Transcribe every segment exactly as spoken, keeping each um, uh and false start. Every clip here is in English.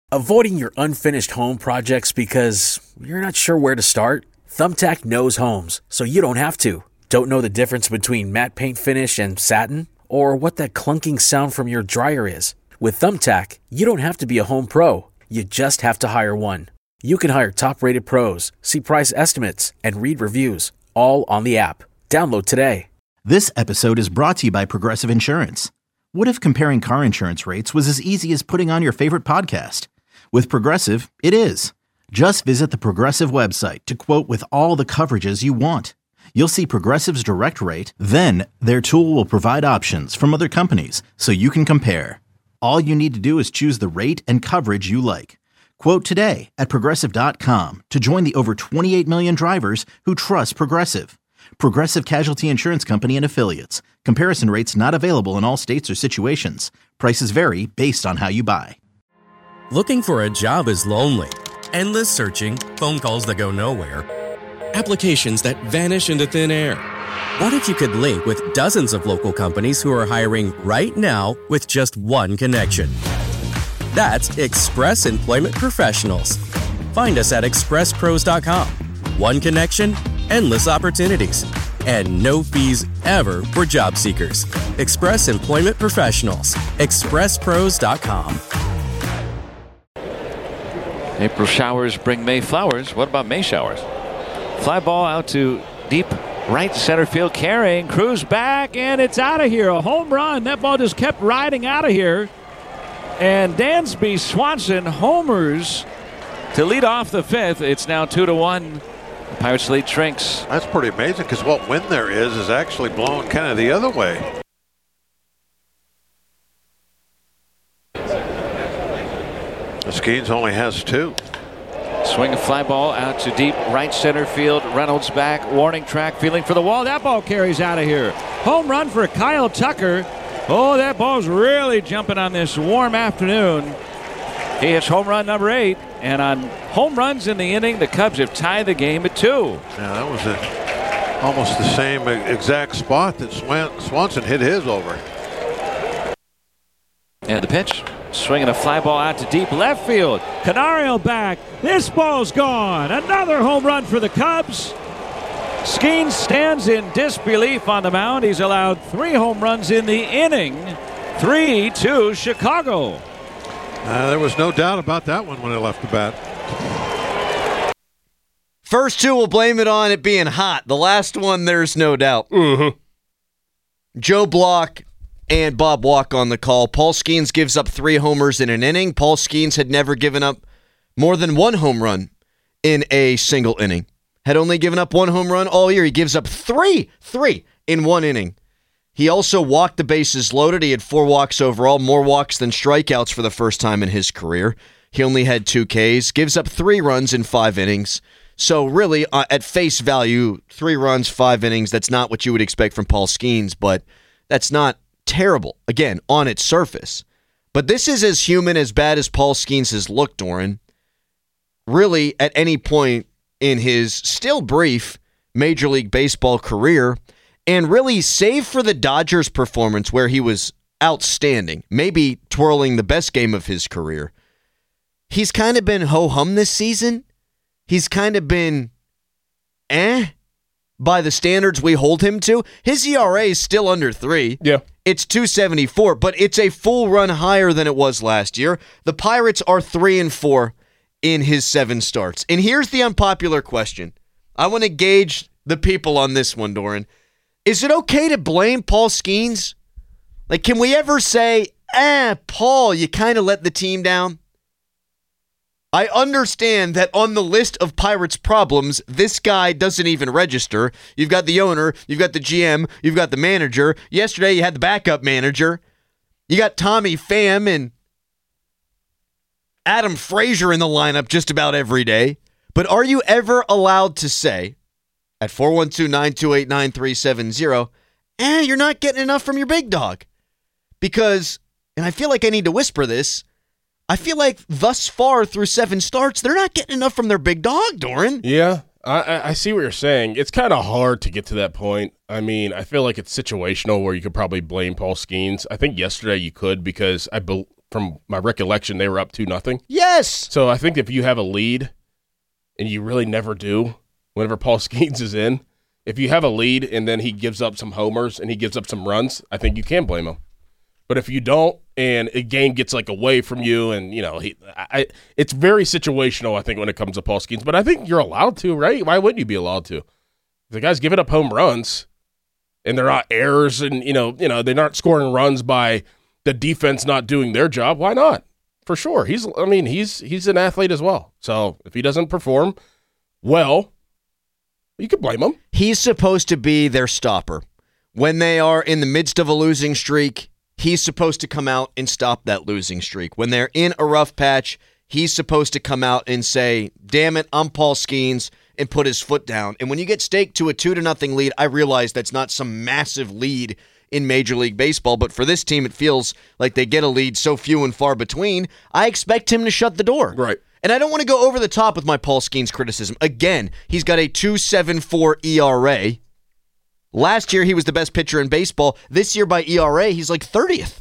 Avoiding your unfinished home projects because you're not sure where to start? Thumbtack knows homes, so you don't have to. Don't know the difference between matte paint finish and satin? Or what that clunking sound from your dryer is? With Thumbtack, you don't have to be a home pro. You just have to hire one. You can hire top-rated pros, see price estimates, and read reviews, all on the app. Download today. This episode is brought to you by Progressive Insurance. What if comparing car insurance rates was as easy as putting on your favorite podcast? With Progressive, it is. Just visit the Progressive website to quote with all the coverages you want. You'll see Progressive's direct rate, then their tool will provide options from other companies so you can compare. All you need to do is choose the rate and coverage you like. Quote today at Progressive dot com to join the over twenty-eight million drivers who trust Progressive. Progressive Casualty Insurance Company and Affiliates. Comparison rates not available in all states or situations. Prices vary based on how you buy. Looking for a job is lonely. Endless searching, phone calls that go nowhere, applications that vanish into thin air. What if you could link with dozens of local companies who are hiring right now with just one connection? That's Express Employment Professionals. Find us at express pros dot com. One connection, endless opportunities, and no fees ever for job seekers. Express Employment Professionals. express pros dot com. April showers bring May flowers. What about May showers? Fly ball out to deep right center field. Carrying Cruz back, and it's out of here. A home run. That ball just kept riding out of here. And Dansby Swanson homers to lead off the fifth. It's now two to one. The Pirates lead Trinks. That's pretty amazing because what wind there is is actually blowing kind of the other way. Skeens only has two. Swing a fly ball out to deep right center field. Reynolds back, warning track, feeling for the wall. That ball carries out of here. Home run for Kyle Tucker. Oh, that ball's really jumping on this warm afternoon. He hits home run number eight, and on home runs in the inning, the Cubs have tied the game at two. Yeah, that was a, almost the same exact spot that Swan, Swanson hit his over. And the pitch. Swinging a fly ball out to deep left field. Canario back. This ball's gone. Another home run for the Cubs. Skeens stands in disbelief on the mound. He's allowed three home runs in the inning. three to Chicago. Uh, there was no doubt about that one when he left the bat. First two will blame it on it being hot. The last one, there's no doubt. Mm-hmm. Joe Block and Bob Walk on the call. Paul Skeens gives up three homers in an inning. Paul Skeens had never given up more than one home run in a single inning. Had only given up one home run all year. He gives up three, three in one inning. He also walked the bases loaded. He had four walks overall, more walks than strikeouts for the first time in his career. He only had two Ks. Gives up three runs in five innings. So really, uh, at face value, three runs, five innings, that's not what you would expect from Paul Skeens, but that's not terrible, again, on its surface. But this is as human, as bad as Paul Skeens has looked, Doran. Really, at any point in his still brief Major League Baseball career, and really, save for the Dodgers performance where he was outstanding, maybe twirling the best game of his career, he's kind of been ho-hum this season. He's kind of been eh by the standards we hold him to. His E R A is still under three. Yeah. It's two seventy-four, but it's a full run higher than it was last year. The Pirates are three and four in his seven starts. And here's the unpopular question. I want to gauge the people on this one, Doran. Is it okay to blame Paul Skeens? Like, can we ever say, eh, Paul, you kind of let the team down? I understand that on the list of Pirates problems, this guy doesn't even register. You've got the owner, you've got the G M, you've got the manager. Yesterday you had the backup manager. You got Tommy Pham and Adam Frazier in the lineup just about every day. But are you ever allowed to say at four one two, nine two eight, nine three seven zero, eh, you're not getting enough from your big dog? Because, and I feel like I need to whisper this, I feel like thus far through seven starts, they're not getting enough from their big dog, Doran. Yeah, I, I see what you're saying. It's kind of hard to get to that point. I mean, I feel like it's situational where you could probably blame Paul Skeens. I think yesterday you could because I be- from my recollection, they were up two nothing. Yes. So I think if you have a lead, and you really never do, whenever Paul Skeens is in, if you have a lead and then he gives up some homers and he gives up some runs, I think you can blame him. But if you don't, and a game gets like away from you, and you know, he, I, it's very situational, I think, when it comes to Paul Skeens. But I think you're allowed to, right? Why wouldn't you be allowed to? The guy's giving up home runs, and they're not errors, and you know, you know, they're not scoring runs by the defense not doing their job. Why not? For sure. He's I mean, he's he's an athlete as well. So if he doesn't perform well, you could blame him. He's supposed to be their stopper. When they are in the midst of a losing streak, he's supposed to come out and stop that losing streak. When they're in a rough patch, he's supposed to come out and say, damn it, I'm Paul Skeens, and put his foot down. And when you get staked to a two to nothing lead, I realize that's not some massive lead in Major League Baseball, but for this team, it feels like they get a lead so few and far between. I expect him to shut the door. Right. And I don't want to go over the top with my Paul Skeens criticism. Again, he's got a two point seven four E R A. Last year, he was the best pitcher in baseball. This year, by E R A, he's like thirtieth.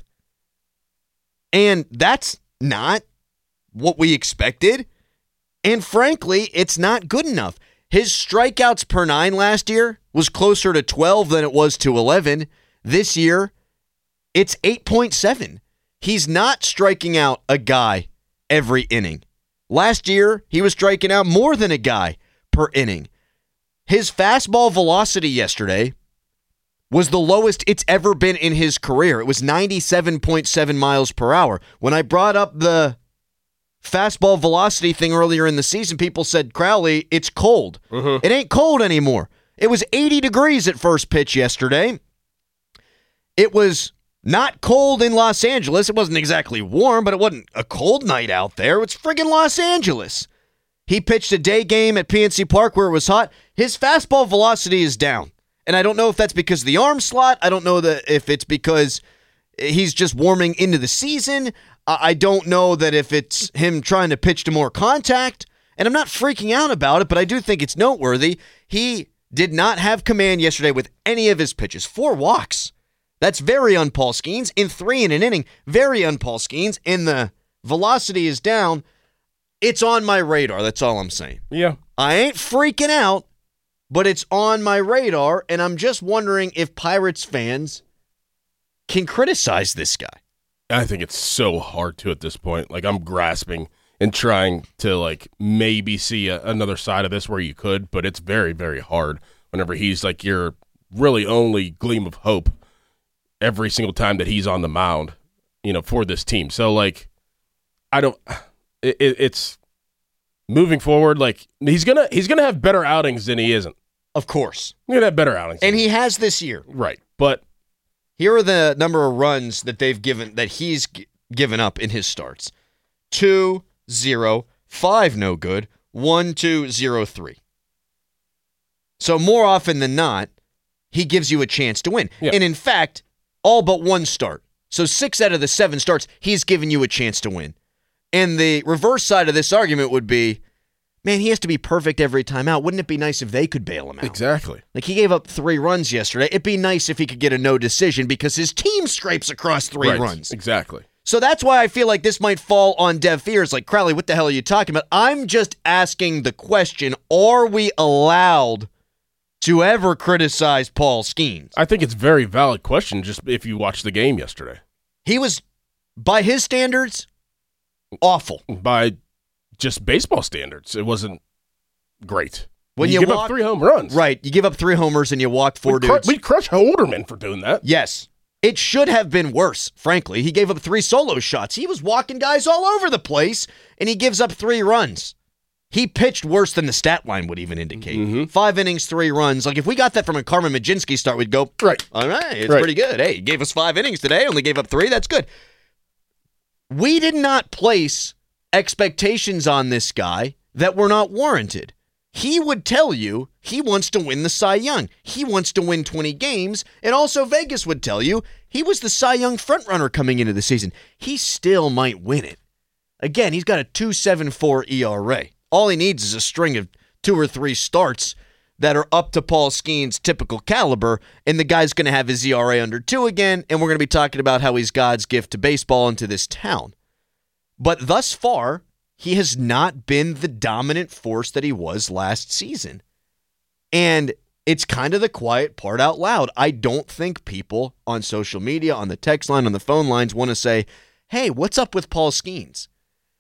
And that's not what we expected. And frankly, it's not good enough. His strikeouts per nine last year was closer to twelve than it was to eleven. This year, it's eight point seven. He's not striking out a guy every inning. Last year, he was striking out more than a guy per inning. His fastball velocity yesterday was the lowest it's ever been in his career. It was ninety-seven point seven miles per hour. When I brought up the fastball velocity thing earlier in the season, people said, Crowley, it's cold. Mm-hmm. It ain't cold anymore. It was eighty degrees at first pitch yesterday. It was not cold in Los Angeles. It wasn't exactly warm, but it wasn't a cold night out there. It's friggin' Los Angeles. He pitched a day game at P N C Park where it was hot. His fastball velocity is down. And I don't know if that's because of the arm slot. I don't know that if it's because he's just warming into the season. I don't know that if it's him trying to pitch to more contact. And I'm not freaking out about it, but I do think it's noteworthy. He did not have command yesterday with any of his pitches. Four walks. That's very un-Paul Skeens. In three in an inning, very un-Paul Skeens. And the velocity is down. It's on my radar. That's all I'm saying. Yeah. I ain't freaking out, but it's on my radar, and I'm just wondering if Pirates fans can criticize this guy. I think it's so hard to at this point. Like, I'm grasping and trying to, like, maybe see a, another side of this where you could, but it's very, very hard whenever he's, like, your really only gleam of hope every single time that he's on the mound, you know, for this team. So, like, I don't it, – it, it's moving forward, like, he's going to he's gonna have better outings than he isn't. Of course. He's going to have better outings. And he has this year. Right, but – here are the number of runs that they've given, that he's g- given up in his starts. Two, zero, five, no good, one, two, zero, three. So more often than not, he gives you a chance to win. Yeah. And in fact, all but one start. So six out of the seven starts, he's given you a chance to win. And the reverse side of this argument would be, man, he has to be perfect every time out. Wouldn't it be nice if they could bail him out? Exactly. Like, he gave up three runs yesterday. It'd be nice if he could get a no decision because his team scrapes across three right. runs. Exactly. So that's why I feel like this might fall on deaf ears. Like, Crowley, what the hell are you talking about? I'm just asking the question, are we allowed to ever criticize Paul Skeens? I think it's a very valid question just if you watched the game yesterday. He was, by his standards, awful. By just baseball standards, it wasn't great. When you, you give walk, up three home runs. Right, you give up three homers and you walked four we cr- dudes. We crushed Holderman for doing that. Yes. It should have been worse, frankly. He gave up three solo shots. He was walking guys all over the place, and he gives up three runs. He pitched worse than the stat line would even indicate. Mm-hmm. Five innings, three runs. Like, if we got that from a Carmen Majinski start, we'd go, right. All right, it's right. pretty good. Hey, he gave us five innings today, only gave up three. That's good. We did not place expectations on this guy that were not warranted. He would tell you he wants to win the Cy Young. He wants to win twenty games, and also Vegas would tell you he was the Cy Young frontrunner coming into the season. He still might win it. Again, he's got a two point seven four E R A. All he needs is a string of two or three starts that are up to Paul Skeens' typical caliber, and the guy's going to have his E R A under two again, and we're going to be talking about how he's God's gift to baseball and to this town. But thus far, he has not been the dominant force that he was last season. And it's kind of the quiet part out loud. I don't think people on social media, on the text line, on the phone lines want to say, hey, what's up with Paul Skeens?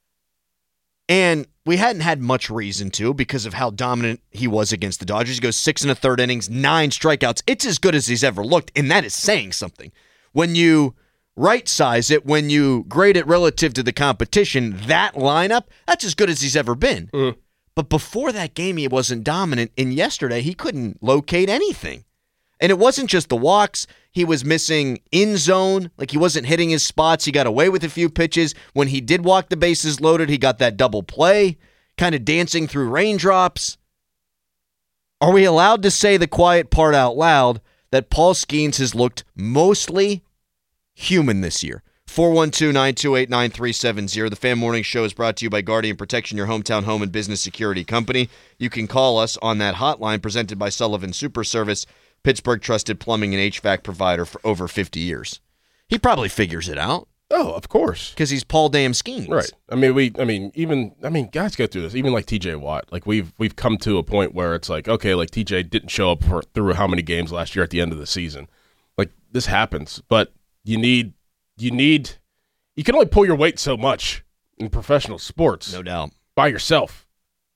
And we hadn't had much reason to because of how dominant he was against the Dodgers. He goes six and a third innings, nine strikeouts. It's as good as he's ever looked, and that is saying something. When you right-size it, when you grade it relative to the competition, that lineup, that's as good as he's ever been. Mm. But before that game, he wasn't dominant, and yesterday he couldn't locate anything. And it wasn't just the walks. He was missing in zone, like he wasn't hitting his spots. He got away with a few pitches. When he did walk the bases loaded, he got that double play, kind of dancing through raindrops. Are we allowed to say the quiet part out loud that Paul Skeens has looked mostly human this year? four one two, nine two eight, nine three seven zero. The Fan Morning Show is brought to you by Guardian Protection, your hometown home and business security company. You can call us on that hotline presented by Sullivan Super Service, Pittsburgh trusted plumbing and H V A C provider for over fifty years. He probably figures it out. Oh, of course. Because he's Paul damn Skeens. Right. I mean, we I mean, even I mean, guys go through this. Even like T J Watt. Like we've we've come to a point where it's like, okay, like T J didn't show up for through how many games last year at the end of the season. Like this happens. But you need you need you can only pull your weight so much in professional sports. No doubt. By yourself.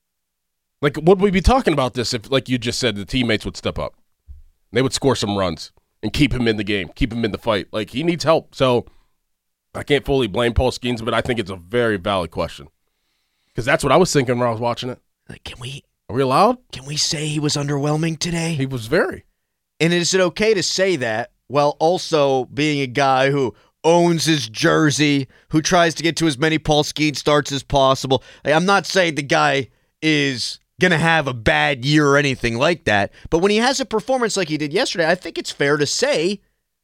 Like would we be talking about this if, like you just said, the teammates would step up? They would score some runs and keep him in the game, keep him in the fight. Like, he needs help. So, I can't fully blame Paul Skeens, but I think it's a very valid question. Because that's what I was thinking when I was watching it. Like, can we... Are we allowed? Can we say he was underwhelming today? He was very. And is it okay to say that while also being a guy who owns his jersey, who tries to get to as many Paul Skeens starts as possible? Like, I'm not saying the guy is going to have a bad year or anything like that. But when he has a performance like he did yesterday, I think it's fair to say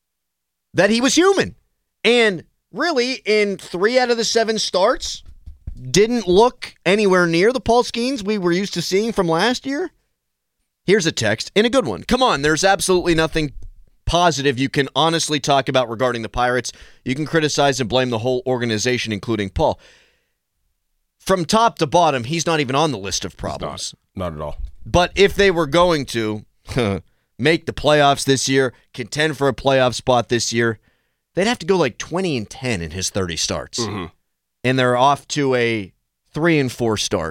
that he was human. And really, in three out of the seven starts, didn't look anywhere near the Paul Skeens we were used to seeing from last year. Here's a text, and a good one. Come on, there's absolutely nothing positive you can honestly talk about regarding the Pirates. You can criticize and blame the whole organization, including Paul. From top to bottom, he's not even on the list of problems. Not, not at all. But if they were going to make the playoffs this year, contend for a playoff spot this year, they'd have to go like twenty and ten in his thirty starts. Mm-hmm. And they're off to a three and four start.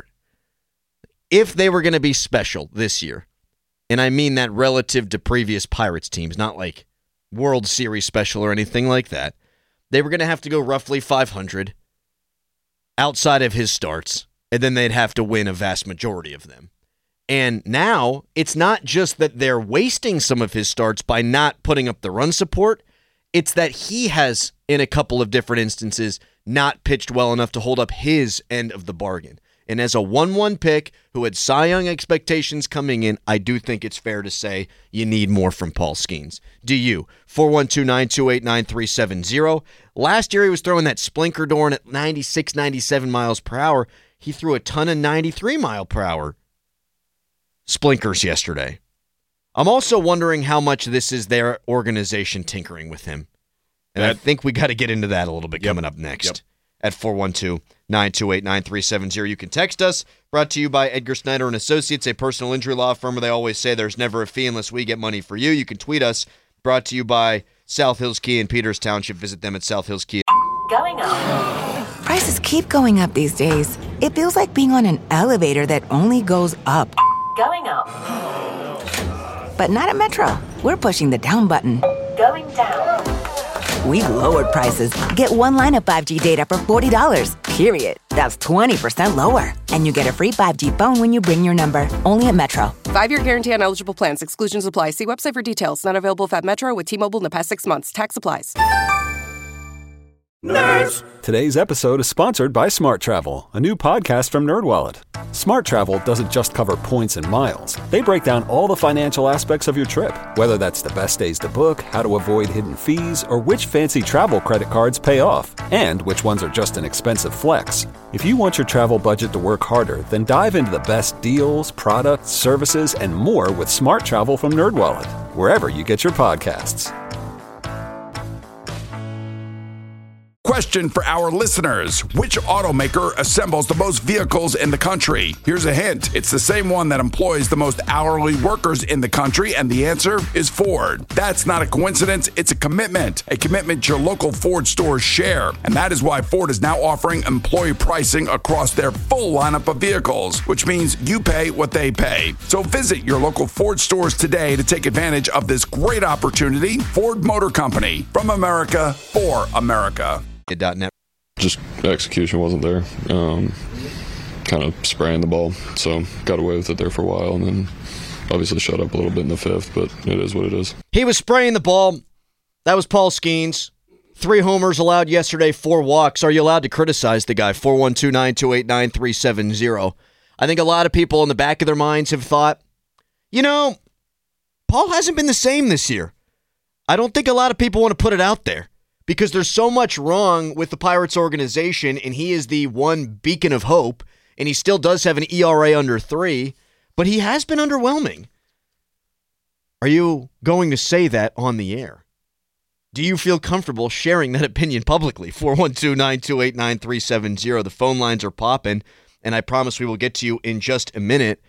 If they were going to be special this year, and I mean that relative to previous Pirates teams, not like World Series special or anything like that, they were going to have to go roughly five hundred outside of his starts, and then they'd have to win a vast majority of them. And now, it's not just that they're wasting some of his starts by not putting up the run support, it's that he has, in a couple of different instances, not pitched well enough to hold up his end of the bargain. And as a one one pick who had Cy Young expectations coming in, I do think it's fair to say you need more from Paul Skeens. Do you? four one two, nine two eight, nine three seven zero. Last year he was throwing that splinker door at ninety-six, ninety-seven miles per hour. He threw a ton of ninety-three mile per hour splinkers yesterday. I'm also wondering how much this is their organization tinkering with him. And that, I think we got to get into that a little bit yep, coming up next. Yep. At four one two, nine two eight, nine three seven zero. You can text us. Brought to you by Edgar Snyder and Associates, a personal injury law firm where they always say there's never a fee unless we get money for you. You can tweet us. Brought to you by South Hills Kia in Peters Township. Visit them at South Hills Kia. Going up. Prices keep going up these days. It feels like being on an elevator that only goes up. Going up. But not at Metro. We're pushing the down button. Going down. We've lowered prices. Get one line of five G data for forty dollars, period. That's twenty percent lower. And you get a free five G phone when you bring your number. Only at Metro. Five-year guarantee on eligible plans. Exclusions apply. See website for details. Not available if at Metro with T-Mobile in the past six months. Tax applies. Nerds! Today's episode is sponsored by Smart Travel, a new podcast from NerdWallet. Smart Travel doesn't just cover points and miles. They break down all the financial aspects of your trip, whether that's the best days to book, how to avoid hidden fees, or which fancy travel credit cards pay off, and which ones are just an expensive flex. If you want your travel budget to work harder, then dive into the best deals, products, services, and more with Smart Travel from NerdWallet, wherever you get your podcasts. Question for our listeners. Which automaker assembles the most vehicles in the country? Here's a hint. It's the same one that employs the most hourly workers in the country, and the answer is Ford. That's not a coincidence. It's a commitment. A commitment your local Ford stores share. And that is why Ford is now offering employee pricing across their full lineup of vehicles, which means you pay what they pay. So visit your local Ford stores today to take advantage of this great opportunity. Ford Motor Company. From America, for America. .net. Just execution wasn't there. Um, kind of spraying the ball, so got away with it there for a while, and then obviously shut up a little bit in the fifth, but it is what it is. He was spraying the ball. That was Paul Skeens. Three homers allowed yesterday, four walks. Are you allowed to criticize the guy? four one two, nine two eight, nine three seven zero. I think a lot of people in the back of their minds have thought, you know, Paul hasn't been the same this year. I don't think a lot of people want to put it out there, because there's so much wrong with the Pirates organization, and he is the one beacon of hope, and he still does have an E R A under three, but he has been underwhelming. Are you going to say that on the air? Do you feel comfortable sharing that opinion publicly? four one two, nine two eight, nine three seven zero. The phone lines are popping, and I promise we will get to you in just a minute.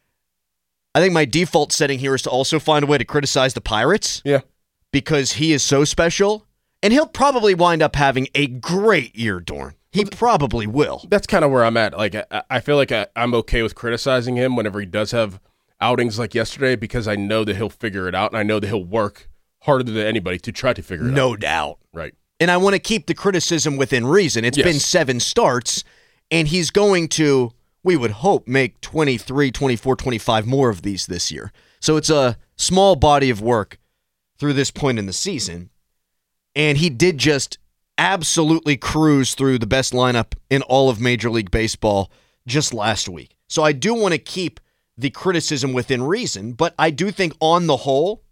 I think my default setting here is to also find a way to criticize the Pirates. Yeah. Because he is so special. And he'll probably wind up having a great year, Dorn. He probably will. That's kind of where I'm at. Like, I, I feel like I, I'm okay with criticizing him whenever he does have outings like yesterday, because I know that he'll figure it out, and I know that he'll work harder than anybody to try to figure it no out. No doubt. Right. And I want to keep the criticism within reason. It's yes. been seven starts, and he's going to, we would hope, make twenty-three, twenty-four, twenty-five more of these this year. So it's a small body of work through this point in the season. And he did just absolutely cruise through the best lineup in all of Major League Baseball just last week. So I do want to keep the criticism within reason, but I do think on the whole,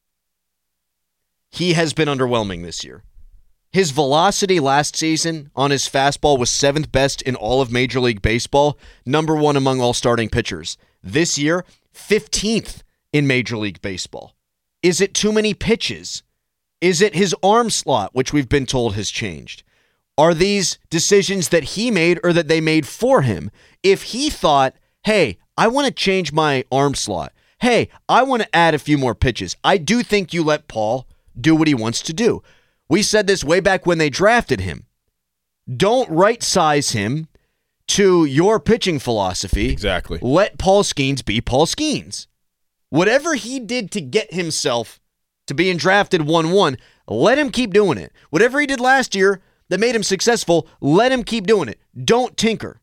he has been underwhelming this year. His velocity last season on his fastball was seventh best in all of Major League Baseball, number one among all starting pitchers. This year, fifteenth in Major League Baseball. Is it too many pitches? Is it his arm slot, which we've been told has changed? Are these decisions that he made or that they made for him? If he thought, hey, I want to change my arm slot. Hey, I want to add a few more pitches. I do think you let Paul do what he wants to do. We said this way back when they drafted him. Don't right-size him to your pitching philosophy. Exactly. Let Paul Skeens be Paul Skeens. Whatever he did to get himself to being drafted one one, let him keep doing it. Whatever he did last year that made him successful, let him keep doing it. Don't tinker.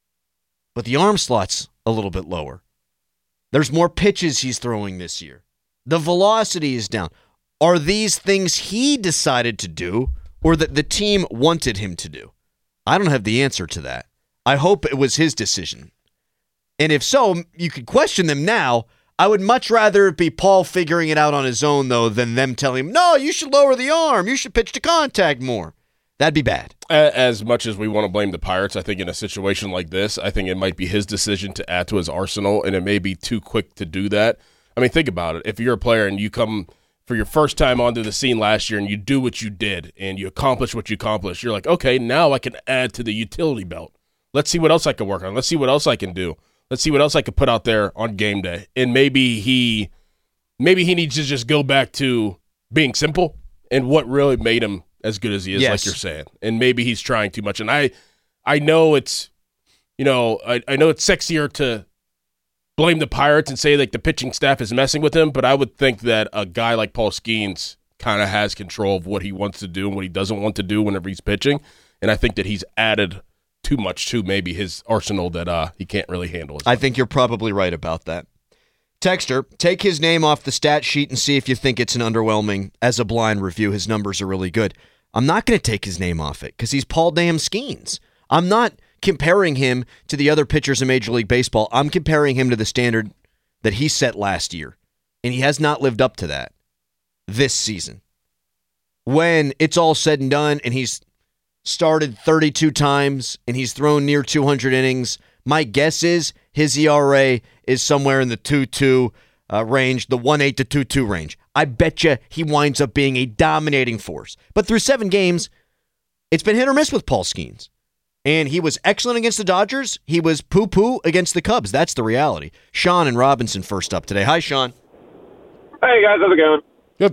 But the arm slot's a little bit lower. There's more pitches he's throwing this year. The velocity is down. Are these things he decided to do or that the team wanted him to do? I don't have the answer to that. I hope it was his decision. And if so, you could question them now. I would much rather it be Paul figuring it out on his own, though, than them telling him, no, you should lower the arm. You should pitch to contact more. That'd be bad. As much as we want to blame the Pirates, I think in a situation like this, I think it might be his decision to add to his arsenal, and it may be too quick to do that. I mean, think about it. If you're a player and you come for your first time onto the scene last year and you do what you did and you accomplish what you accomplished, you're like, okay, now I can add to the utility belt. Let's see what else I can work on. Let's see what else I can do. Let's see what else I could put out there on game day. And maybe he maybe he needs to just go back to being simple and what really made him as good as he is, yes. like you're saying. And maybe he's trying too much. And I I know it's, you know, I, I know it's sexier to blame the Pirates and say like the pitching staff is messing with him, but I would think that a guy like Paul Skeens kind of has control of what he wants to do and what he doesn't want to do whenever he's pitching. And I think that he's added too much to maybe his arsenal that uh, he can't really handle. I think you're probably right about that. Texter, take his name off the stat sheet and see if you think it's an underwhelming as a blind review. His numbers are really good. I'm not going to take his name off it because he's Paul damn Skeens. I'm not comparing him to the other pitchers in Major League Baseball. I'm comparing him to the standard that he set last year, and he has not lived up to that this season. When it's all said and done and he's started thirty-two times and he's thrown near two hundred innings, my guess is his E R A is somewhere in the two two uh, range, the one eight to two two range. I bet you he winds up being a dominating force. But through seven games, it's been hit or miss with Paul Skeens. And he was excellent against the Dodgers. He was poo-poo against the Cubs. That's the reality. Sean and Robinson first up today. Hi, Sean. Hey, guys. How's it going? Good.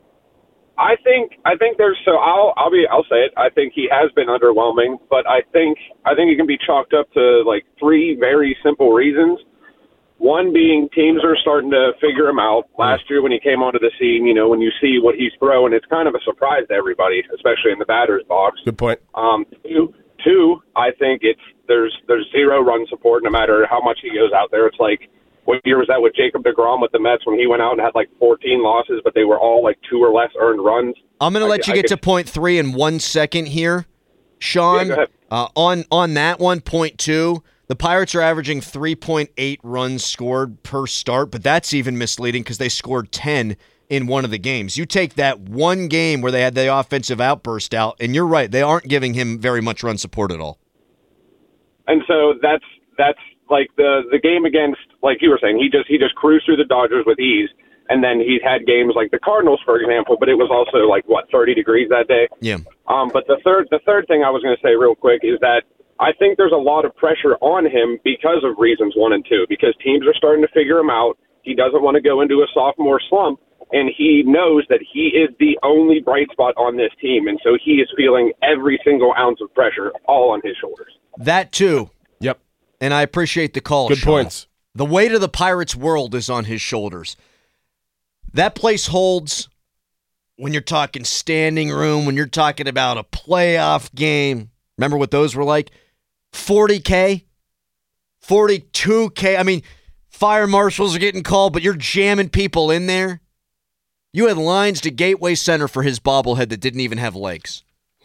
I think I think there's so I'll I'll be I'll say it. I think he has been underwhelming, but I think I think it can be chalked up to like three very simple reasons. One being teams are starting to figure him out. Last year when he came onto the scene, you know, when you see what he's throwing, it's kind of a surprise to everybody, especially in the batter's box. Good point. Um, two, two, I think it's there's there's zero run support no matter how much he goes out there. It's like, what year was that with Jacob deGrom with the Mets when he went out and had like fourteen losses, but they were all like two or less earned runs? I'm going to let I, you get I, to point three in one second here. Sean, yeah, uh, on, on that one, point two, the Pirates are averaging three point eight runs scored per start, but that's even misleading because they scored ten in one of the games. You take that one game where they had the offensive outburst out, and you're right, they aren't giving him very much run support at all. And so that's that's like the the game against, like you were saying, he just he just cruised through the Dodgers with ease, and then he had games like the Cardinals, for example, but it was also like what thirty degrees that day. Yeah. Um, but the third the third thing I was going to say real quick is that I think there's a lot of pressure on him because of reasons one and two, because teams are starting to figure him out. He doesn't want to go into a sophomore slump, and he knows that he is the only bright spot on this team, and so he is feeling every single ounce of pressure all on his shoulders. That too. Yep. And I appreciate the call, Good Sean. points. The weight of the Pirates' world is on his shoulders. That place holds, when you're talking standing room, when you're talking about a playoff game, remember what those were like? forty K? forty-two K? I mean, fire marshals are getting called, but you're jamming people in there. You had lines to Gateway Center for his bobblehead that didn't even have legs.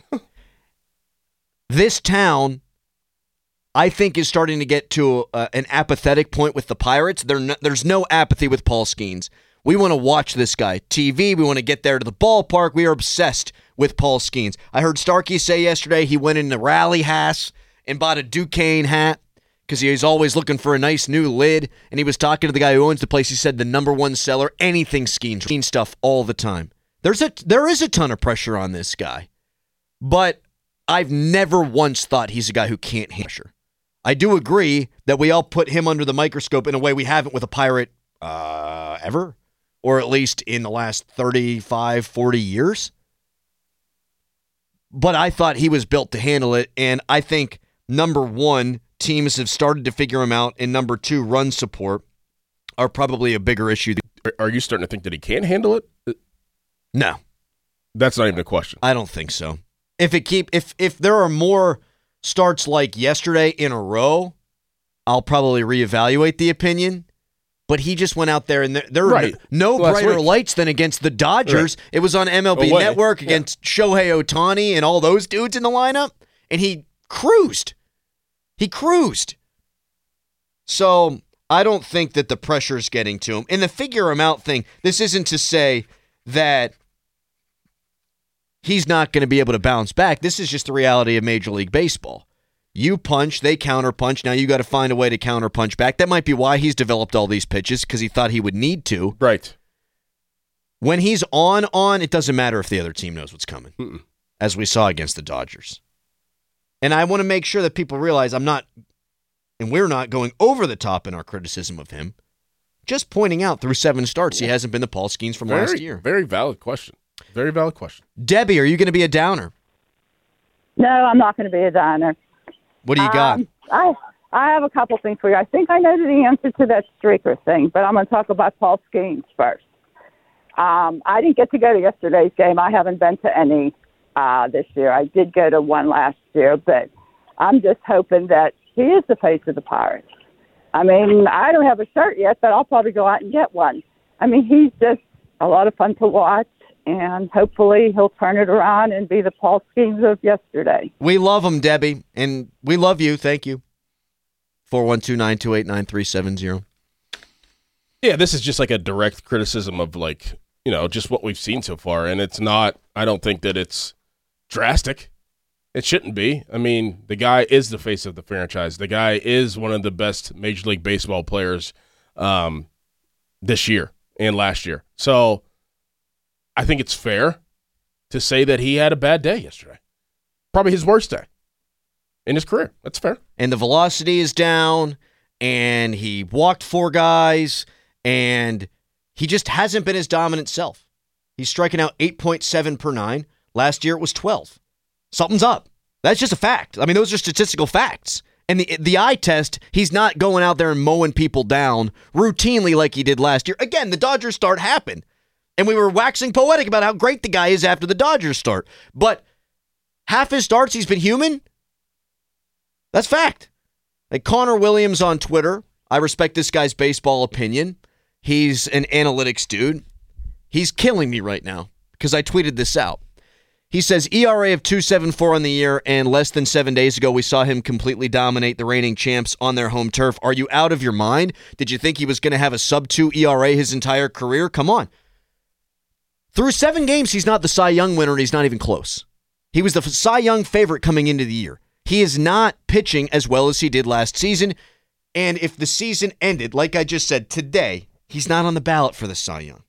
This town, I think, is starting to get to uh, an apathetic point with the Pirates. No, there's no apathy with Paul Skeens. We want to watch this guy. T V, we want to get there to the ballpark. We are obsessed with Paul Skeens. I heard Starkey say yesterday he went into Rally Hass and bought a Duquesne hat because he's always looking for a nice new lid. And he was talking to the guy who owns the place. He said the number one seller, anything Skeens, Skeens stuff all the time. There's a There is a ton of pressure on this guy. But I've never once thought he's a guy who can't handle pressure. I do agree that we all put him under the microscope in a way we haven't with a Pirate uh, ever, or at least in the last thirty-five, forty years. But I thought he was built to handle it, and I think, number one, teams have started to figure him out, and number two, run support are probably a bigger issue. Are you starting to think that he can't handle it? No. That's not even a question. I don't think so. If it keep if if there are more starts like yesterday in a row, I'll probably reevaluate the opinion. But he just went out there, and there, there right. were no, no brighter week. lights than against the Dodgers. Right. It was on M L B Away. Network against yeah. Shohei Ohtani and all those dudes in the lineup, and he cruised. He cruised. So I don't think that the pressure is getting to him. And the figure him out thing, this isn't to say that he's not going to be able to bounce back. This is just the reality of Major League Baseball. You punch, they counterpunch. Now you got to find a way to counterpunch back. That might be why he's developed all these pitches, because he thought he would need to. Right. When he's on, on, it doesn't matter if the other team knows what's coming, Mm-mm. as we saw against the Dodgers. And I want to make sure that people realize I'm not, and we're not going over the top in our criticism of him, just pointing out through seven starts he hasn't been the Paul Skeens from very, last year. Very valid question. Very valid question. Debbie, are you going to be a downer? No, I'm not going to be a downer. What do you got? Um, I I have a couple things for you. I think I know the answer to that streaker thing, but I'm going to talk about Paul Skeens first. Um, I didn't get to go to yesterday's game. I haven't been to any uh, this year. I did go to one last year, but I'm just hoping that he is the face of the Pirates. I mean, I don't have a shirt yet, but I'll probably go out and get one. I mean, he's just a lot of fun to watch, and hopefully he'll turn it around and be the Paul Skeens of yesterday. We love him, Debbie, and we love you. Thank you. four one two, nine two eight, nine three seven zero. Yeah, this is just like a direct criticism of, like, you know, just what we've seen so far, and it's not, I don't think that it's drastic. It shouldn't be. I mean, the guy is the face of the franchise. The guy is one of the best Major League Baseball players um, this year and last year. So I think it's fair to say that he had a bad day yesterday. Probably his worst day in his career. That's fair. And the velocity is down, and he walked four guys, and he just hasn't been his dominant self. He's striking out eight point seven per nine. Last year it was twelve. Something's up. That's just a fact. I mean, those are statistical facts. And the the eye test, he's not going out there and mowing people down routinely like he did last year. Again, the Dodgers start happened. And we were waxing poetic about how great the guy is after the Dodgers start. But half his starts, he's been human. That's fact. Like Connor Williams on Twitter, I respect this guy's baseball opinion. He's an analytics dude. He's killing me right now because I tweeted this out. He says E R A of two point seven four on the year, and less than seven days ago we saw him completely dominate the reigning champs on their home turf. Are you out of your mind? Did you think he was going to have a sub two E R A his entire career? Come on. Through seven games, he's not the Cy Young winner, and he's not even close. He was the Cy Young favorite coming into the year. He is not pitching as well as he did last season, and if the season ended, like I just said, today, he's not on the ballot for the Cy Young.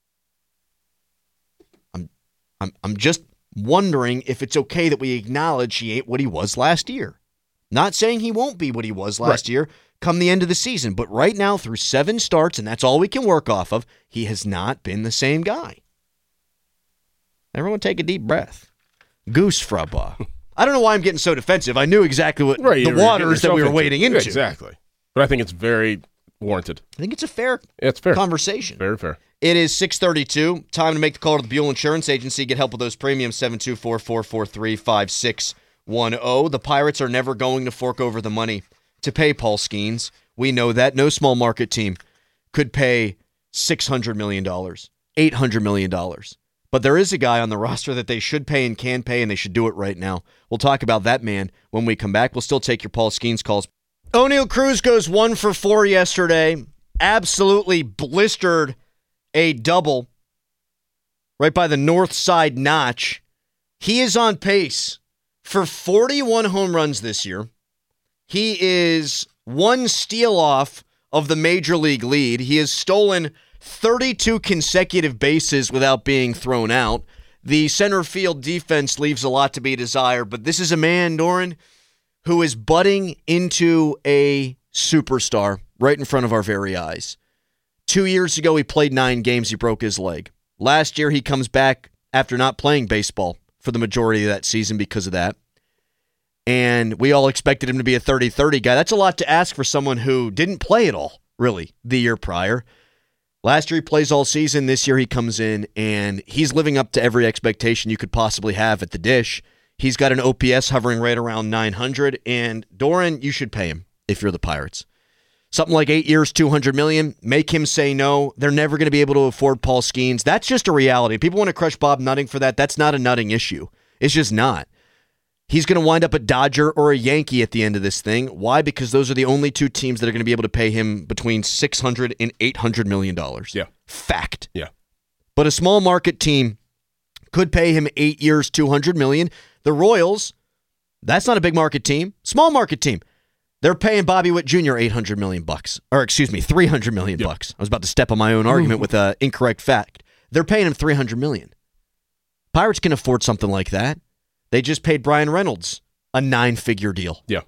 I'm, I'm, I'm just wondering if it's okay that we acknowledge he ain't what he was last year. Not saying he won't be what he was last right. year come the end of the season, but right now through seven starts, and that's all we can work off of, he has not been the same guy. Everyone take a deep breath. Goose frabba. I don't know why I'm getting so defensive. I knew exactly what right, the waters that we were into. wading into. Yeah, exactly. But I think it's very warranted. I think it's a fair, it's fair. conversation. Very fair. It is six thirty-two. Time to make the call to the Buell Insurance Agency. Get help with those premiums, seven two four, four four three, five six one zero. The Pirates are never going to fork over the money to pay Paul Skeens. We know that. No small market team could pay six hundred million dollars, eight hundred million dollars. But there is a guy on the roster that they should pay and can pay, and they should do it right now. We'll talk about that man when we come back. We'll still take your Paul Skeens calls. O'Neal Cruz goes one for four yesterday. Absolutely blistered a double right by the north side notch. He is on pace for forty-one home runs this year. He is one steal off of the major league lead. He has stolen thirty-two consecutive bases without being thrown out. The center field defense leaves a lot to be desired, but this is a man, Doran, who is budding into a superstar right in front of our very eyes. Two years ago, he played nine games. He broke his leg. Last year, he comes back after not playing baseball for the majority of that season because of that. And we all expected him to be a thirty thirty guy. That's a lot to ask for someone who didn't play at all, really, the year prior. Last year, he plays all season. This year, he comes in, and he's living up to every expectation you could possibly have at the dish. He's got an O P S hovering right around nine hundred, and Doran, you should pay him if you're the Pirates. Something like eight years, two hundred million dollars. Make him say no. They're never going to be able to afford Paul Skeens. That's just a reality. People want to crush Bob Nutting for that. That's not a Nutting issue. It's just not. He's going to wind up a Dodger or a Yankee at the end of this thing. Why? Because those are the only two teams that are going to be able to pay him between six hundred and eight hundred million dollars. Yeah. Fact. Yeah. But a small market team could pay him eight years, two hundred million dollars. The Royals, that's not a big market team. Small market team. They're paying Bobby Witt Junior eight hundred million bucks. Or excuse me, three hundred million yep. bucks. I was about to step on my own argument with an incorrect fact. They're paying him three hundred million. Pirates can afford something like that. They just paid Brian Reynolds a nine-figure deal. Yeah.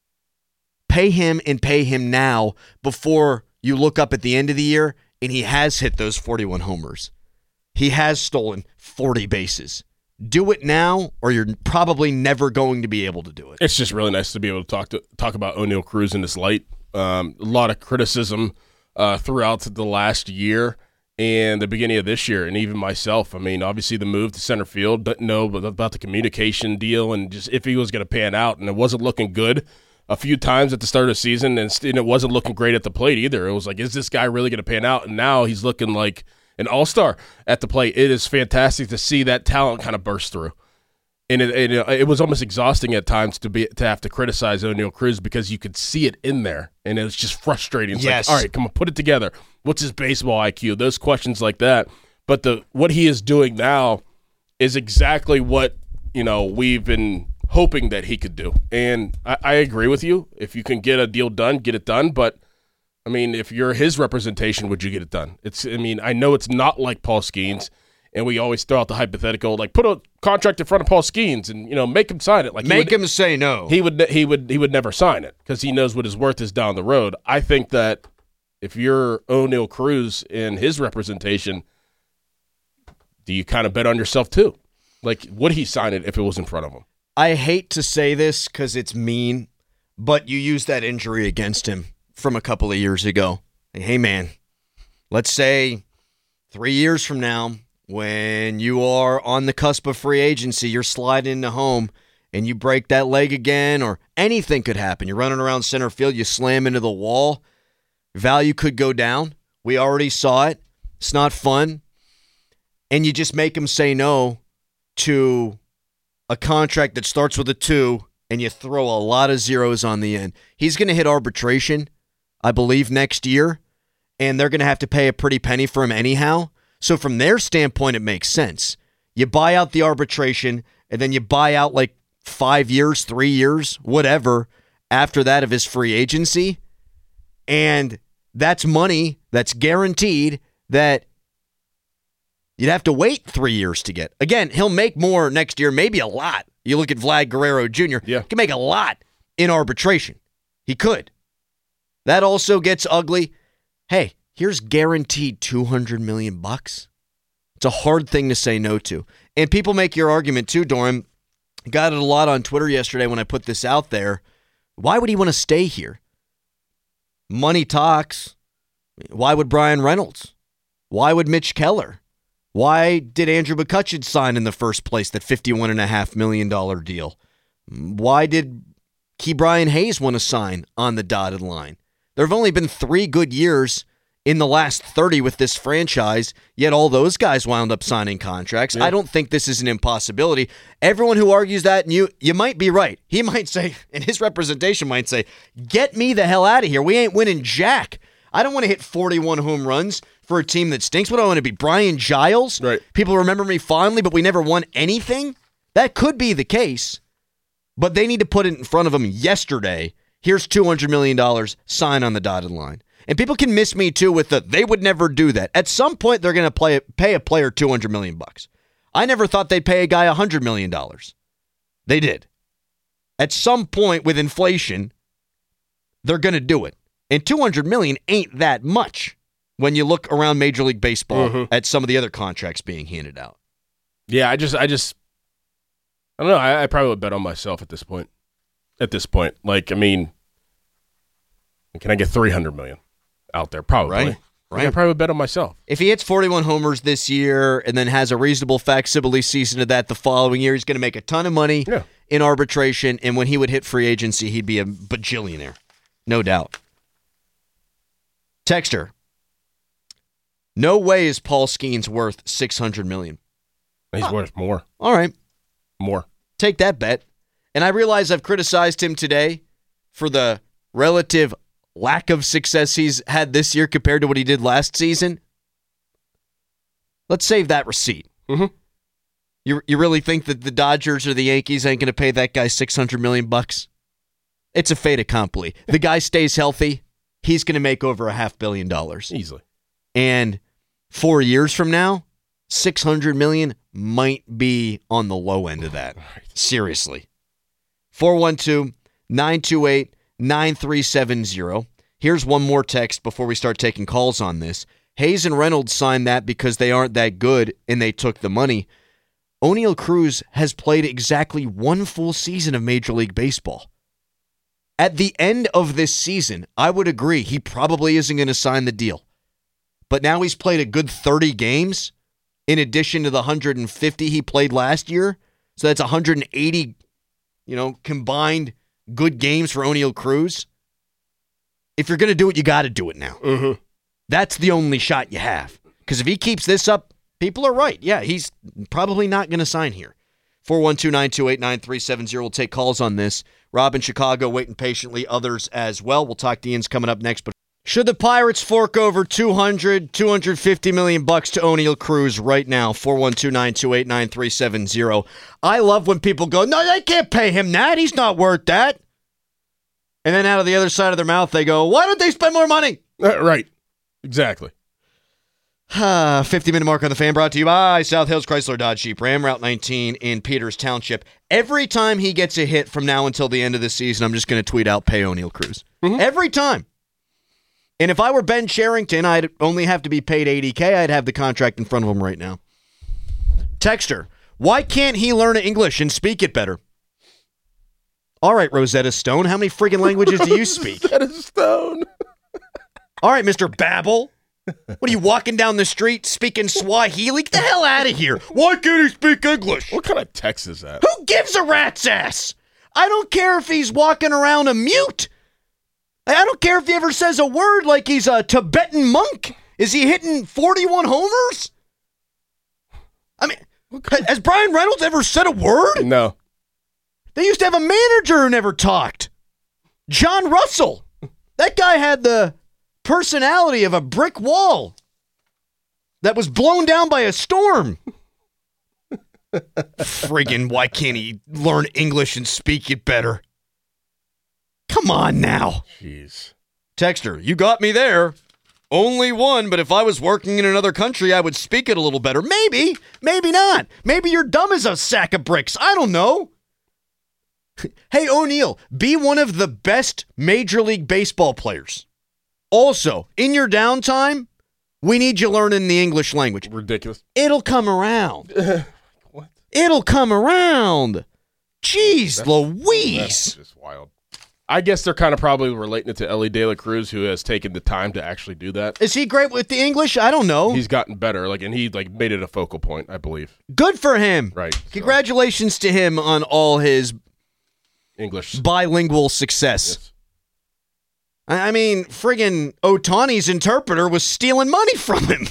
Pay him and pay him now before you look up at the end of the year and he has hit those forty-one homers. He has stolen forty bases. Do it now, or you're probably never going to be able to do it. It's just really nice to be able to talk to talk about O'Neal Cruz in this light. Um, a lot of criticism uh, throughout the last year and the beginning of this year, and even myself. I mean, obviously the move to center field, didn't know about the communication deal and just if he was going to pan out, and it wasn't looking good a few times at the start of the season, and it wasn't looking great at the plate either. It was like, is this guy really going to pan out? And now he's looking like an all-star at the plate. It is fantastic to see that talent kind of burst through. And it, it, it was almost exhausting at times to be to have to criticize O'Neal Cruz because you could see it in there, and it was just frustrating. It's yes. like, all right, come on, put it together. What's his baseball I Q? Those questions like that. But the what he is doing now is exactly what, you know, we've been hoping that he could do. And I, I agree with you. If you can get a deal done, get it done. But, I mean, if you're his representation, would you get it done? It's. I mean, I know it's not like Paul Skeens. And we always throw out the hypothetical, like put a contract in front of Paul Skeens and, you know, make him sign it. Like make would, him say no. He would he would he would never sign it because he knows what his worth is down the road. I think that if you're O'Neal Cruz in his representation, do you kind of bet on yourself too? Like, would he sign it if it was in front of him? I hate to say this because it's mean, but you use that injury against him from a couple of years ago. Hey, man, let's say three years from now, when you are on the cusp of free agency, you're sliding into home, and you break that leg again, or anything could happen. You're running around center field, you slam into the wall. Value could go down. We already saw it. It's not fun. And you just make him say no to a contract that starts with a two, and you throw a lot of zeros on the end. He's going to hit arbitration, I believe, next year, and they're going to have to pay a pretty penny for him anyhow. So from their standpoint, it makes sense. You buy out the arbitration, and then you buy out like five years, three years, whatever, after that of his free agency. And that's money that's guaranteed that you'd have to wait three years to get. Again, he'll make more next year, maybe a lot. You look at Vlad Guerrero Junior Yeah. He can make a lot in arbitration. He could. That also gets ugly. Hey, here's guaranteed two hundred million bucks. It's a hard thing to say no to. And people make your argument too, Doran. Got it a lot on Twitter yesterday when I put this out there. Why would he want to stay here? Money talks. Why would Brian Reynolds? Why would Mitch Keller? Why did Andrew McCutcheon sign in the first place that fifty-one point five million dollars deal? Why did Key Brian Hayes want to sign on the dotted line? There have only been three good years in the last thirty with this franchise, yet all those guys wound up signing contracts. Yeah. I don't think this is an impossibility. Everyone who argues that, and you, you might be right. He might say, and his representation might say, get me the hell out of here. We ain't winning jack. I don't want to hit forty-one home runs for a team that stinks. What do I want to be, Brian Giles? Right. People remember me fondly, but we never won anything? That could be the case, but they need to put it in front of them yesterday. Here's two hundred million dollars, sign on the dotted line. And people can miss me too with the, they would never do that. At some point, they're going to play pay a player two hundred million dollars bucks. I never thought they'd pay a guy one hundred million dollars. They did. At some point with inflation, they're going to do it. And two hundred million dollars ain't that much when you look around Major League Baseball mm-hmm. at some of the other contracts being handed out. Yeah, I just, I just, I don't know. I, I probably would bet on myself at this point. At this point. Like, I mean, can I get three hundred million dollars out there? Probably. Right. Right. I probably would bet on myself. If he hits forty-one homers this year and then has a reasonable facsimile season of that the following year, he's going to make a ton of money yeah. in arbitration. And when he would hit free agency, he'd be a bajillionaire. No doubt. Texter. No way is Paul Skeens worth six hundred million dollars. He's oh. worth more. All right. More. Take that bet. And I realize I've criticized him today for the relative lack of success he's had this year compared to what he did last season. Let's save that receipt. Mm-hmm. You you really think that the Dodgers or the Yankees ain't going to pay that guy six hundred million bucks? It's a fait accompli. The guy stays healthy, he's going to make over a half billion dollars easily. And four years from now, six hundred million might be on the low end of that. Seriously. four one two, nine two eight, nine three seven zero. Here's one more text before we start taking calls on this. Hayes and Reynolds signed that because they aren't that good and they took the money. O'Neal Cruz has played exactly one full season of Major League Baseball. At the end of this season, I would agree he probably isn't going to sign the deal. But now he's played a good thirty games in addition to the one hundred fifty he played last year. So that's one hundred eighty, you know, combined good games for O'Neal Cruz. If you're going to do it, you got to do it now. Mm-hmm. That's the only shot you have. Because if he keeps this up, people are right. Yeah, he's probably not going to sign here. four one two, nine two eight, nine three seven zero. We'll take calls on this. Rob in Chicago waiting patiently. Others as well. We'll talk to Ian's coming up next. But should the Pirates fork over two hundred, two hundred fifty million bucks to O'Neal Cruz right now? four one two, nine two eight, nine three seven zero. I love when people go, no, they can't pay him that. He's not worth that. And then out of the other side of their mouth, they go, why don't they spend more money? Uh, right. Exactly. fifty-minute mark on the Fan brought to you by South Hills Chrysler Dodge Jeep Ram, Route nineteen in Peters Township. Every time he gets a hit from now until the end of the season, I'm just going to tweet out, pay O'Neal Cruz. Mm-hmm. Every time. And if I were Ben Cherington, I'd only have to be paid eighty K. I'd have the contract in front of him right now. Texter, why can't he learn English and speak it better? All right, Rosetta Stone, how many friggin' languages do you speak? Rosetta Stone. All right, Mister Babble. What are you walking down the street speaking Swahili? Get the hell out of here. Why can't he speak English? What kind of text is that? Who gives a rat's ass? I don't care if he's walking around a mute. I don't care if he ever says a word like he's a Tibetan monk. Is he hitting forty-one homers? I mean, has Brian Reynolds ever said a word? No. They used to have a manager who never talked. John Russell. That guy had the personality of a brick wall that was blown down by a storm. Friggin', why can't he learn English and speak it better? Come on now. Jeez. Texter, you got me there. Only one, but if I was working in another country, I would speak it a little better. Maybe, maybe not. Maybe you're dumb as a sack of bricks. I don't know. Hey, O'Neal, be one of the best Major League Baseball players. Also, in your downtime, we need you learning the English language. Ridiculous. It'll come around. What? It'll come around. Jeez, That's, Louise. That's just wild. I guess they're kind of probably relating it to Ellie De La Cruz, who has taken the time to actually do that. Is he great with the English? I don't know. He's gotten better, like, and he like made it a focal point, I believe. Good for him. Right. Congratulations so. to him on all his English bilingual success. Yes. I mean, friggin' Ohtani's interpreter was stealing money from him.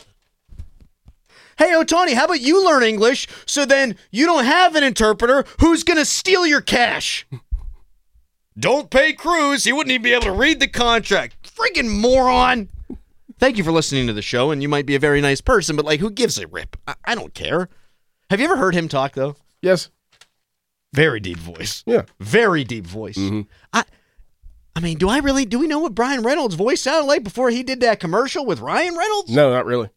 Hey, Ohtani, how about you learn English so then you don't have an interpreter who's going to steal your cash? Don't pay Cruz. He wouldn't even be able to read the contract. Friggin' moron. Thank you for listening to the show, and you might be a very nice person, but, like, who gives a rip? I, I don't care. Have you ever heard him talk, though? Yes. Very deep voice. Yeah. Very deep voice. Mm-hmm. I I mean, do I really, do we know what Brian Reynolds' voice sounded like before he did that commercial with Ryan Reynolds? No, not really.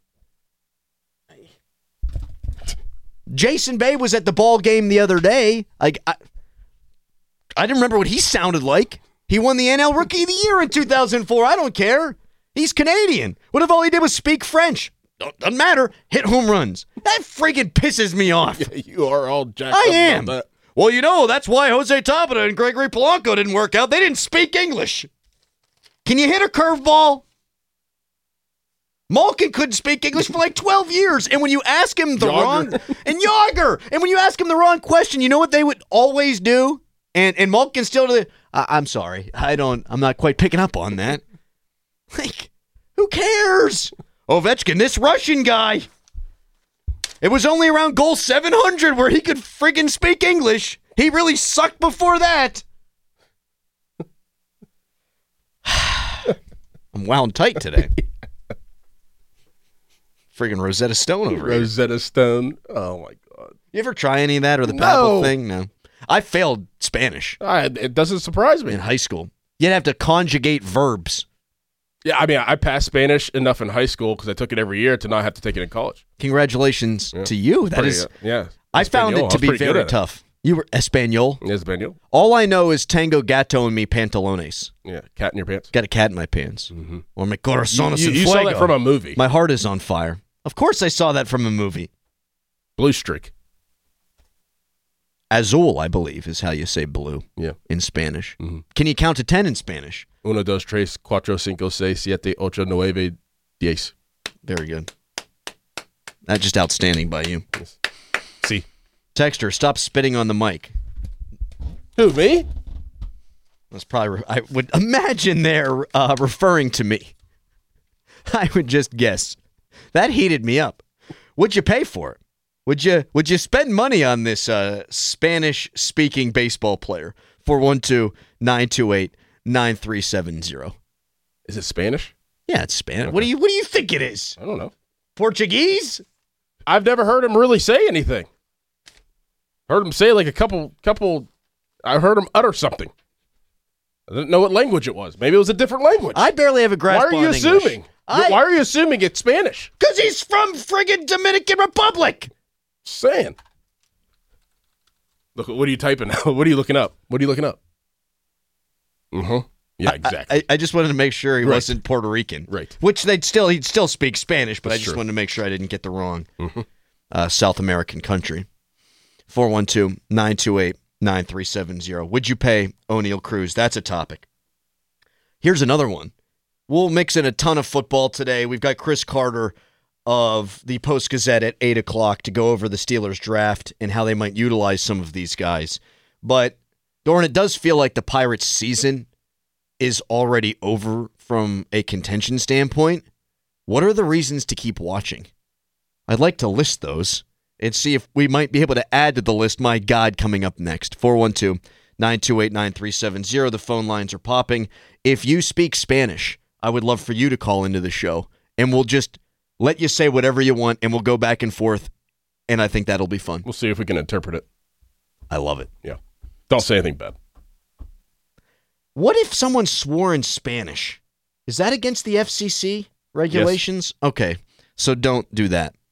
Jason Bay was at the ball game the other day. Like, I, I didn't remember what he sounded like. He won the N L Rookie of the Year in two thousand four. I don't care. He's Canadian. What if all he did was speak French? Doesn't matter. Hit home runs. That freaking pisses me off. Yeah, you are all jacked I up am. about that. Well, you know, that's why Jose Tapia and Gregory Polanco didn't work out. They didn't speak English. Can you hit a curveball? Malkin couldn't speak English for like twelve years. And when you ask him the Yager. wrong... And Yager! And when you ask him the wrong question, you know what they would always do? And and Malkin still... To the, I, I'm sorry. I don't... I'm not quite picking up on that. Like, who cares? Ovechkin, this Russian guy... It was only around goal seven hundred where he could friggin' speak English. He really sucked before that. I'm wound tight today. Friggin' Rosetta Stone over here. Rosetta Stone. Oh, my God. You ever try any of that or the No. Babbel thing? No. I failed Spanish I, it doesn't surprise me. in high school. You'd have to conjugate verbs. Yeah, I mean, I passed Spanish enough in high school because I took it every year to not have to take it in college. Congratulations Yeah. to you. That Pretty, is, uh, yeah. I found Espanol. it to I was be pretty good very at it. tough. You were Espanol? Espanol. All I know is Tango Gato and mi pantalones. Yeah, cat in your pants. Got a cat in my pants. Mm-hmm. Or mi corazón You, es you, you en saw fuego. that from a movie. My heart is on fire. Of course I saw that from a movie. Blue Streak. Azul, I believe, is how you say blue Yeah. in Spanish. Mm-hmm. Can you count to ten in Spanish? Uno, dos, tres, cuatro, cinco, seis, siete, ocho, nueve, diez. Very good. That's just outstanding by you. Yes. See. Texter, stop spitting on the mic. Who, me? That's probably, I would imagine they're uh, referring to me. I would just guess. That heated me up. Would you pay for it? Would you Would you spend money on this uh, Spanish-speaking baseball player? four one two, nine two eight, nine three seven zero. Is it Spanish? Yeah, it's Spanish. Okay. What do you What do you think it is? I don't know. Portuguese? I've never heard him really say anything. Heard him say like a couple couple. I heard him utter something. I didn't know what language it was. Maybe it was a different language. I barely have a grasp on Why are you English. assuming? I- Why are you assuming it's Spanish? Because he's from friggin' Dominican Republic. Saying. Look, what are you typing now? What are you looking up? What are you looking up? Mm-hmm. Yeah, exactly. I, I, I just wanted to make sure he Right. wasn't Puerto Rican. Right. Which they'd still he'd still speak Spanish, but That's I just true. wanted to make sure I didn't get the wrong Mm-hmm. uh, South American country. four one two, nine two eight, nine three seven zero. Would you pay O'Neal Cruz? That's a topic. Here's another one. We'll mix in a ton of football today. We've got Chris Carter of the Post-Gazette at eight o'clock to go over the Steelers draft and how they might utilize some of these guys. But, Doran, it does feel like the Pirates' season is already over from a contention standpoint. What are the reasons to keep watching? I'd like to list those and see if we might be able to add to the list. My God, coming up next. four one two, nine two eight, nine three seven zero. The phone lines are popping. If you speak Spanish, I would love for you to call into the show, and we'll just let you say whatever you want, and we'll go back and forth, and I think that'll be fun. We'll see if we can interpret it. I love it. Yeah. Don't say anything bad. What if someone swore in Spanish? Is that against the F C C regulations? Yes. Okay, so don't do that.